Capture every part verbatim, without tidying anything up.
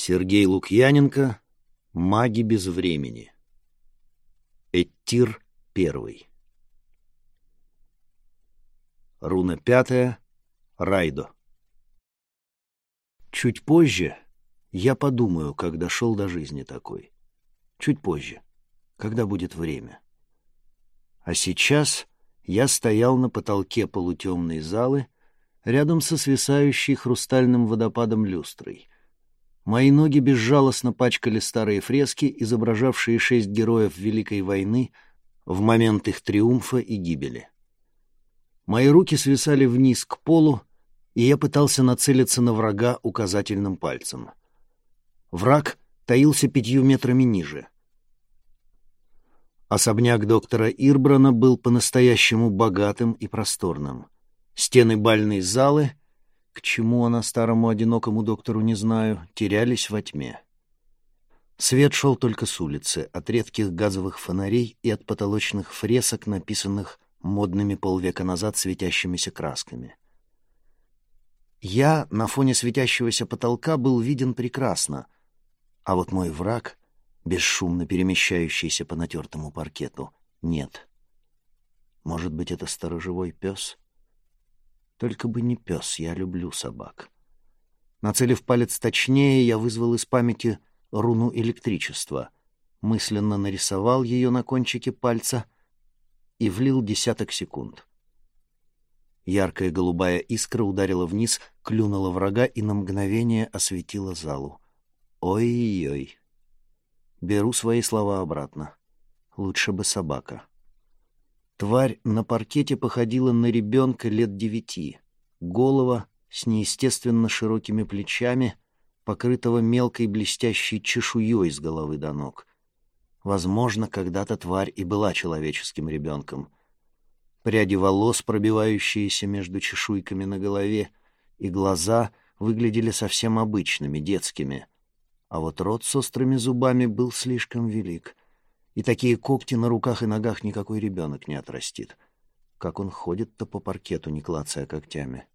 Сергей Лукьяненко. Маги без времени. Эттир первый. Руна пятая. Райдо. Чуть позже я подумаю, как дошел до жизни такой. Чуть позже, когда будет время. А сейчас я стоял на потолке полутемной залы, рядом со свисающей хрустальным водопадом люстрой. Мои ноги безжалостно пачкали старые фрески, изображавшие шесть героев Великой войны в момент их триумфа и гибели. Мои руки свисали вниз к полу, и я пытался нацелиться на врага указательным пальцем. Враг таился пятью метрами ниже. Особняк доктора Ирбрана был по-настоящему богатым и просторным. Стены бальной залы, к чему она старому одинокому доктору не знаю, терялись во тьме. Свет шел только с улицы, от редких газовых фонарей и от потолочных фресок, написанных модными полвека назад светящимися красками. Я на фоне светящегося потолка был виден прекрасно, а вот мой враг, бесшумно перемещающийся по натертому паркету, нет. Может быть, это сторожевой пес? Только бы не пес, я люблю собак. Нацелив палец точнее, я вызвал из памяти руну электричества, мысленно нарисовал ее на кончике пальца и влил десяток секунд. Яркая голубая искра ударила вниз, клюнула врага и на мгновение осветила залу. Ой-ой-ой. Беру свои слова обратно. Лучше бы собака. Тварь на паркете походила на ребенка лет девяти. Голова с неестественно широкими плечами, покрытого мелкой блестящей чешуей с головы до ног. Возможно, когда-то тварь и была человеческим ребенком. Пряди волос, пробивающиеся между чешуйками на голове, и глаза выглядели совсем обычными, детскими. А вот рот с острыми зубами был слишком велик. И такие когти на руках и ногах никакой ребенок не отрастит. Как он ходит-то по паркету, не клацая когтями.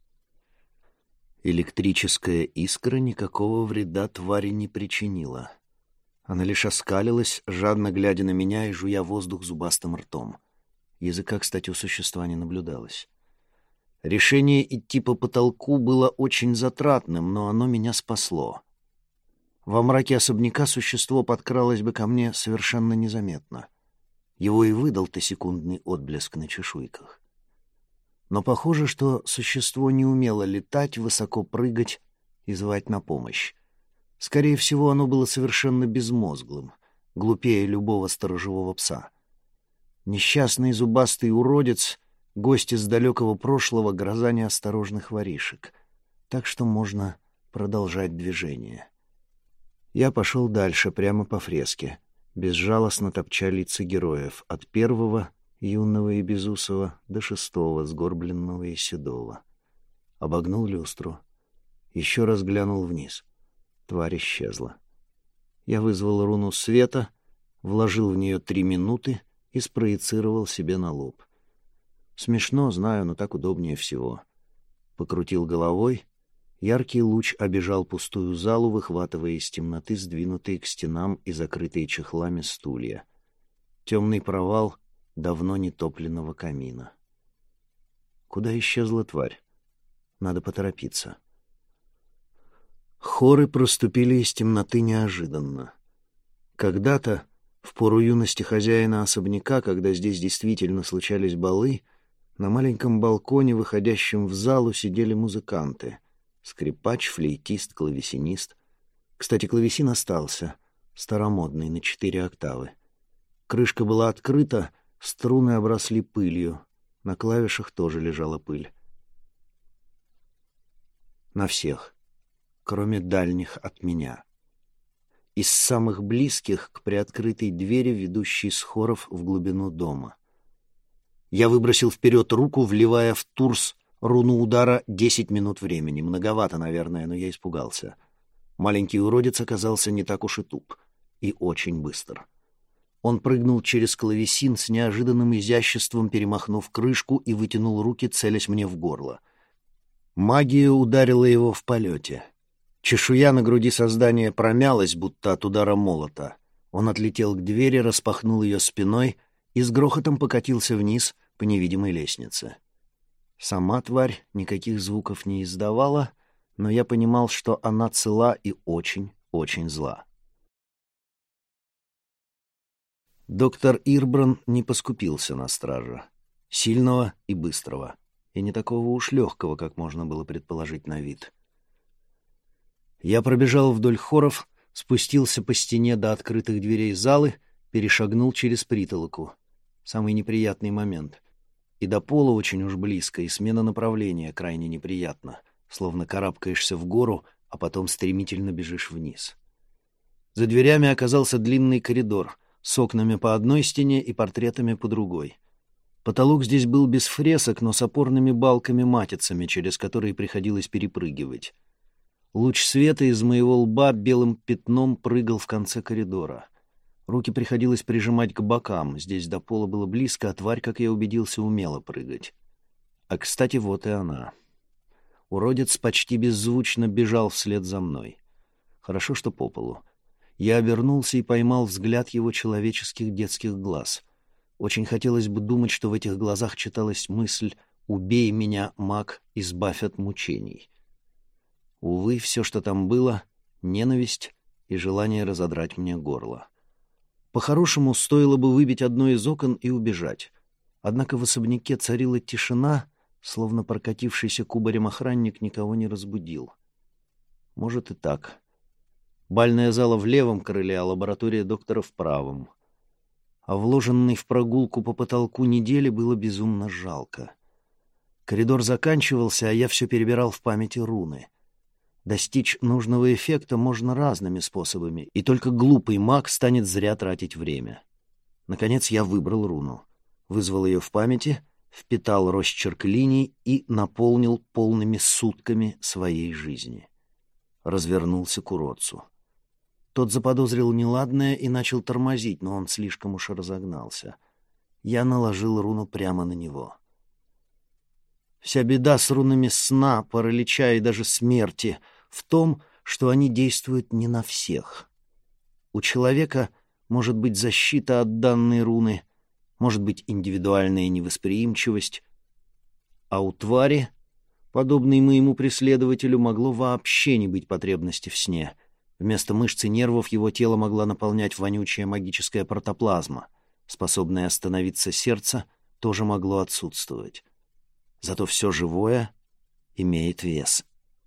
Электрическая искра никакого вреда твари не причинила. Она лишь оскалилась, жадно глядя на меня и жуя воздух зубастым ртом. Языка, кстати, у существа не наблюдалось. Решение идти по потолку было очень затратным, но оно меня спасло. Во мраке особняка существо подкралось бы ко мне совершенно незаметно. Его и выдал-то секундный отблеск на чешуйках. Но похоже, что существо не умело летать, высоко прыгать и звать на помощь. Скорее всего, оно было совершенно безмозглым, глупее любого сторожевого пса. Несчастный зубастый уродец, гость из далекого прошлого, гроза неосторожных воришек. Так что можно продолжать движение. Я пошел дальше, прямо по фреске, безжалостно топча лица героев, от первого, юного и безусого, до шестого, сгорбленного и седого. Обогнул люстру. Еще раз глянул вниз. Тварь исчезла. Я вызвал руну света, вложил в нее три минуты и спроецировал себе на лоб. Смешно, знаю, но так удобнее всего. Покрутил головой. Яркий луч обежал пустую залу, выхватывая из темноты сдвинутые к стенам и закрытые чехлами стулья. Темный провал давно нетопленного камина. Куда исчезла тварь? Надо поторопиться. Хоры проступили из темноты неожиданно. Когда-то, в пору юности хозяина особняка, когда здесь действительно случались балы, на маленьком балконе, выходящем в залу, сидели музыканты — скрипач, флейтист, клавесинист. Кстати, клавесин остался, старомодный, на четыре октавы. Крышка была открыта, струны обросли пылью. На клавишах тоже лежала пыль. На всех, кроме дальних от меня. Из самых близких к приоткрытой двери, ведущей с хоров в глубину дома. Я выбросил вперед руку, вливая в турс руну удара десять минут времени. Многовато, наверное, но я испугался. Маленький уродец оказался не так уж и туп. И очень быстр. Он прыгнул через клавесин с неожиданным изяществом, перемахнув крышку, и вытянул руки, целясь мне в горло. Магия ударила его в полете. Чешуя на груди создания промялась, будто от удара молота. Он отлетел к двери, распахнул ее спиной и с грохотом покатился вниз по невидимой лестнице. Сама тварь никаких звуков не издавала, но я понимал, что она цела и очень, очень зла. Доктор Ирбран не поскупился на стража. Сильного и быстрого. И не такого уж легкого, как можно было предположить на вид. Я пробежал вдоль хоров, спустился по стене до открытых дверей залы, перешагнул через притолоку. Самый неприятный момент. И до пола очень уж близко, и смена направления крайне неприятна, словно карабкаешься в гору, а потом стремительно бежишь вниз. За дверями оказался длинный коридор с окнами по одной стене и портретами по другой. Потолок здесь был без фресок, но с опорными балками-матицами, через которые приходилось перепрыгивать. Луч света из моего лба белым пятном прыгал в конце коридора. Руки приходилось прижимать к бокам, здесь до пола было близко, а тварь, как я убедился, умела прыгать. А, кстати, вот и она. Уродец почти беззвучно бежал вслед за мной. Хорошо, что по полу. Я обернулся и поймал взгляд его человеческих детских глаз. Очень хотелось бы думать, что в этих глазах читалась мысль «Убей меня, маг, избавь от мучений». Увы, все, что там было — ненависть и желание разодрать мне горло. По-хорошему, стоило бы выбить одно из окон и убежать. Однако в особняке царила тишина, словно прокатившийся кубарем охранник никого не разбудил. Может и так. Бальная зала в левом крыле, а лаборатория доктора в правом. А вложенной в прогулку по потолку недели было безумно жалко. Коридор заканчивался, а я все перебирал в памяти руны. Достичь нужного эффекта можно разными способами, и только глупый маг станет зря тратить время. Наконец я выбрал руну, вызвал ее в памяти, впитал росчерк линий и наполнил полными сутками своей жизни. Развернулся к уродцу. Тот заподозрил неладное и начал тормозить, но он слишком уж разогнался. Я наложил руну прямо на него. Вся беда с рунами сна, паралича и даже смерти в том, что они действуют не на всех. У человека может быть защита от данной руны, может быть индивидуальная невосприимчивость, а у твари, подобной моему преследователю, могло вообще не быть потребности в сне. Вместо мышц и нервов его тело могла наполнять вонючая магическая протоплазма. Способное остановиться сердце тоже могло отсутствовать. Зато все живое имеет вес.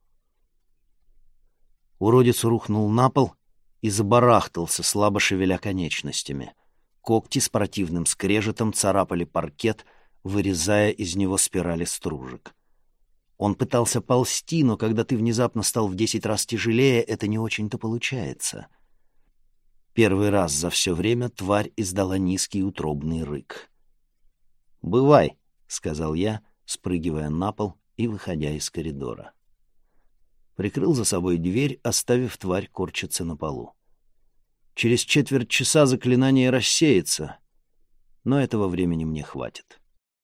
Уродец рухнул на пол и забарахтался, слабо шевеля конечностями. Когти с противным скрежетом царапали паркет, вырезая из него спирали стружек. Он пытался ползти, но когда ты внезапно стал в десять раз тяжелее, это не очень-то получается. Первый раз за все время тварь издала низкий утробный рык. «Бывай», — сказал я, спрыгивая на пол и выходя из коридора. Прикрыл за собой дверь, оставив тварь корчиться на полу. Через четверть часа заклинание рассеется, но этого времени мне хватит.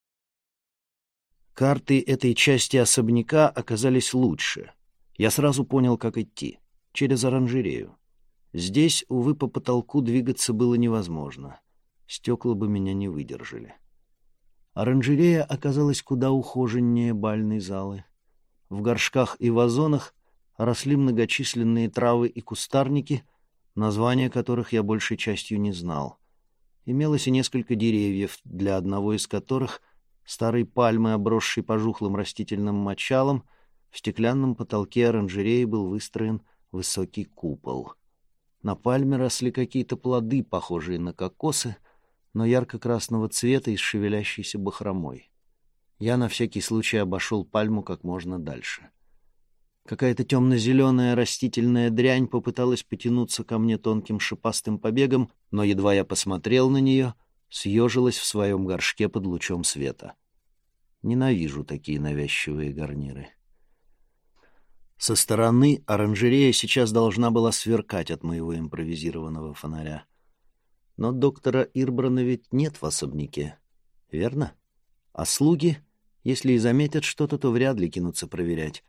Карты этой части особняка оказались лучше. Я сразу понял, как идти. Через оранжерею. Здесь, увы, по потолку двигаться было невозможно. Стекла бы меня не выдержали. Оранжерея оказалась куда ухоженнее бальной залы. В горшках и вазонах росли многочисленные травы и кустарники, названия которых я большей частью не знал. Имелось и несколько деревьев, для одного из которых, старой пальмы, обросшей пожухлым растительным мочалом, в стеклянном потолке оранжереи был выстроен высокий купол. На пальме росли какие-то плоды, похожие на кокосы, но ярко-красного цвета и с шевелящейся бахромой. Я на всякий случай обошел пальму как можно дальше. Какая-то темно-зеленая растительная дрянь попыталась потянуться ко мне тонким шипастым побегом, но едва я посмотрел на нее, съежилась в своем горшке под лучом света. Ненавижу такие навязчивые гарниры. Со стороны оранжерея сейчас должна была сверкать от моего импровизированного фонаря. Но доктора Ирбрана ведь нет в особняке, верно? А слуги, если и заметят что-то, то вряд ли кинутся проверять,